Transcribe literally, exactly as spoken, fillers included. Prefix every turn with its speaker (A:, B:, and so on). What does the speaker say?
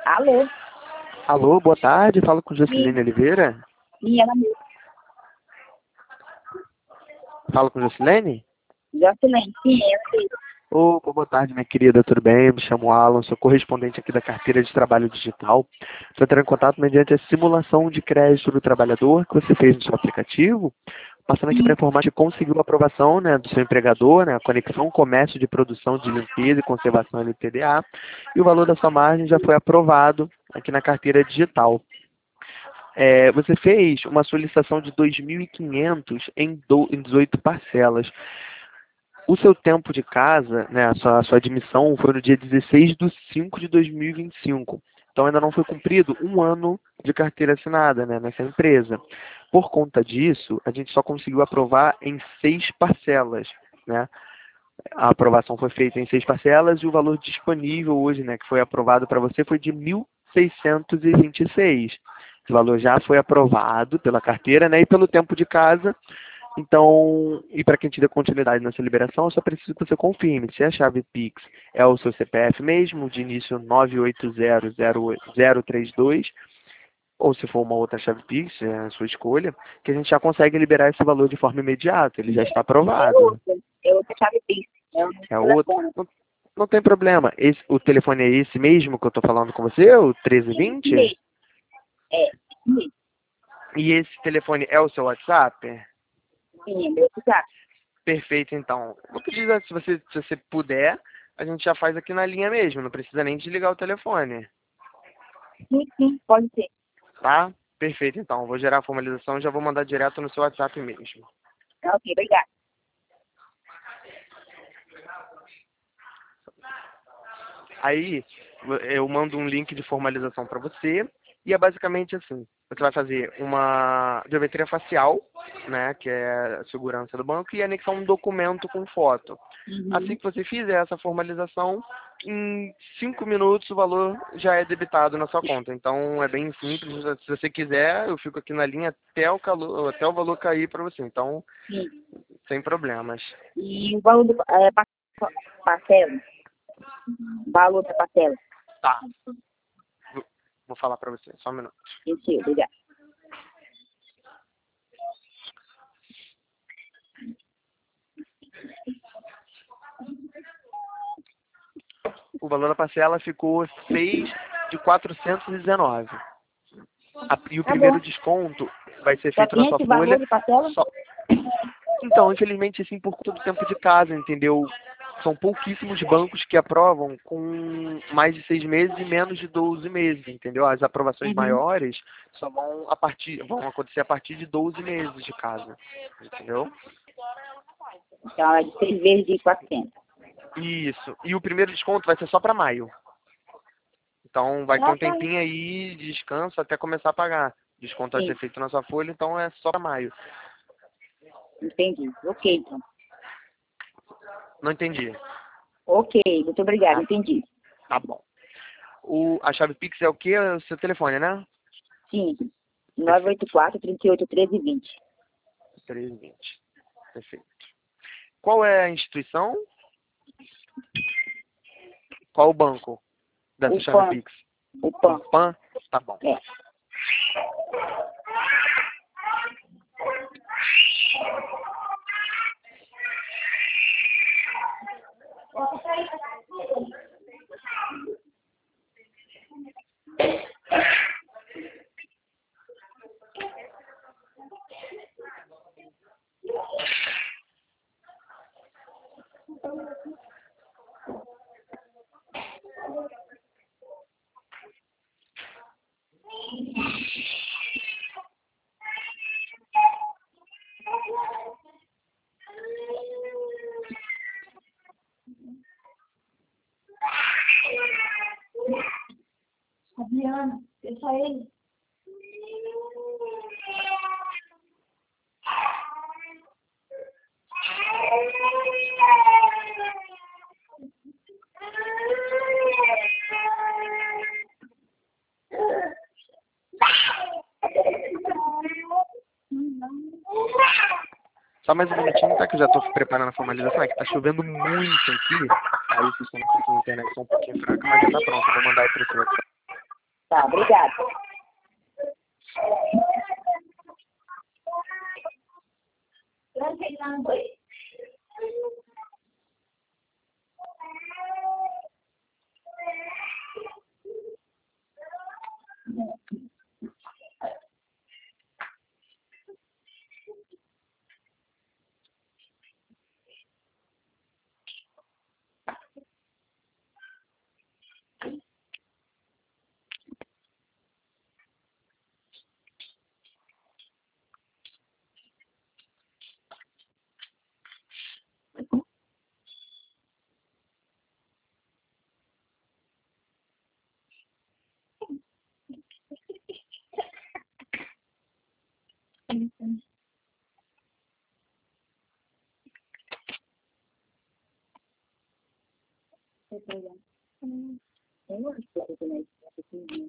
A: Alô?
B: Alô, boa tarde. Falo com
A: Sim,
B: Jocilene Oliveira.
A: sim, ela mesmo.
B: Falo com Jocilene?
A: Jocelyn, sim, ela mesmo.
B: Opa, boa tarde, minha querida. Tudo bem? Me chamo Alan, sou correspondente aqui da carteira de trabalho digital. Estou entrando em contato mediante a simulação de crédito do trabalhador que você fez no seu aplicativo. Passando aqui para
A: Sim,
B: informar que conseguiu a aprovação, né, do seu empregador, né, a Conexão Comércio de Produção de Limpeza e Conservação L T D A, e o valor da sua margem já foi aprovado aqui na carteira digital. É, você fez uma solicitação de dois mil e quinhentos em, do- em dezoito parcelas. O seu tempo de casa, né, a sua, a sua admissão foi no dia dezesseis de cinco de dois mil e vinte e cinco. Então ainda não foi cumprido um ano de carteira assinada, né, nessa empresa. Por conta disso, a gente só conseguiu aprovar em seis parcelas, né? A aprovação foi feita em seis parcelas e o valor disponível hoje, né, que foi aprovado para você, foi de mil seiscentos e vinte e seis. Esse valor já foi aprovado pela carteira, né, e pelo tempo de casa. Então, e para quem te dê continuidade nessa liberação, eu só preciso que você confirme se a chave Pix é o seu C P F mesmo, de início nove oito zero zero zero três dois, ou se for uma outra chave Pix, é a sua escolha, que a gente já consegue liberar esse valor de forma imediata, ele já está
A: é
B: aprovado.
A: outra. É outra chave Pix. É um
B: É outro.
A: telefone.
B: Não, não tem problema. Esse, o telefone é esse mesmo que eu estou falando com você, o
A: Sim, esse
B: treze vinte?
A: mesmo. É, esse mesmo.
B: E esse telefone é o seu WhatsApp?
A: Sim, é meu WhatsApp.
B: Perfeito, então. Vou pedir, se você, se você puder, a gente já faz aqui na linha mesmo, não precisa nem desligar o telefone,
A: Sim, sim, pode ser.
B: tá? Perfeito, então. Vou gerar a formalização e já vou mandar direto no seu WhatsApp mesmo.
A: Tá, ok, obrigada.
B: Aí eu mando um link de formalização para você e é basicamente assim. Você vai fazer uma biometria facial, né, que é a segurança do banco, e anexar um documento com foto. Assim
A: Uhum.
B: que você fizer essa formalização, em cinco minutos o valor já é debitado na sua conta. Então é bem simples. Se você quiser, eu fico aqui na linha até o, calo- até o valor cair para você. Então,
A: Sim.
B: sem problemas.
A: E o valor do é, pa- pa- parcela? O valor da parcela?
B: Tá, vou vou falar para você. Só um minuto.
A: Sim, obrigada.
B: O valor da parcela ficou seis de quatrocentos e dezenove. A- E o
A: Tá bom.
B: primeiro desconto vai ser
A: Só
B: feito na
A: tem
B: sua
A: esse valor
B: folha.
A: de parcela?
B: Só... Então, infelizmente, assim, por conta do tempo de casa, entendeu? São pouquíssimos bancos que aprovam com mais de seis meses e menos de doze meses, entendeu? As aprovações
A: Uhum.
B: maiores só vão, a partir, vão acontecer a partir de doze meses de casa, entendeu?
A: Então, é de seis vezes de quatrocentos.
B: Isso. E o primeiro desconto vai ser só para maio. Então vai ter
A: Ah,
B: um
A: tá.
B: tempinho aí de descanso até começar a pagar. Desconto vai
A: Sim,
B: ser feito na sua folha, então é só para maio.
A: entendi. Ok, então.
B: Não entendi.
A: Ok, muito obrigada,
B: Ah,
A: entendi.
B: tá bom. O, a chave Pix é o quê? É o seu telefone, né?
A: Sim, nove oito
B: Perfeito.
A: quatro, trinta e oito, treze, vinte.
B: treze vinte. Perfeito. Qual é a instituição? Qual o banco dessa
A: O
B: chave
A: PAN,
B: Pix?
A: o
B: Um
A: PAN,
B: PAN? Tá bom.
A: é. Adriano, deixa ele.
B: Só mais um minutinho, tá? Que eu já tô preparando a formalização. É que tá chovendo muito aqui. Aí vocês estão com a internet só um pouquinho fraca, mas já tá pronto. Eu vou mandar aí pro seu WhatsApp.
A: Tá, obrigada. Tem uma história também.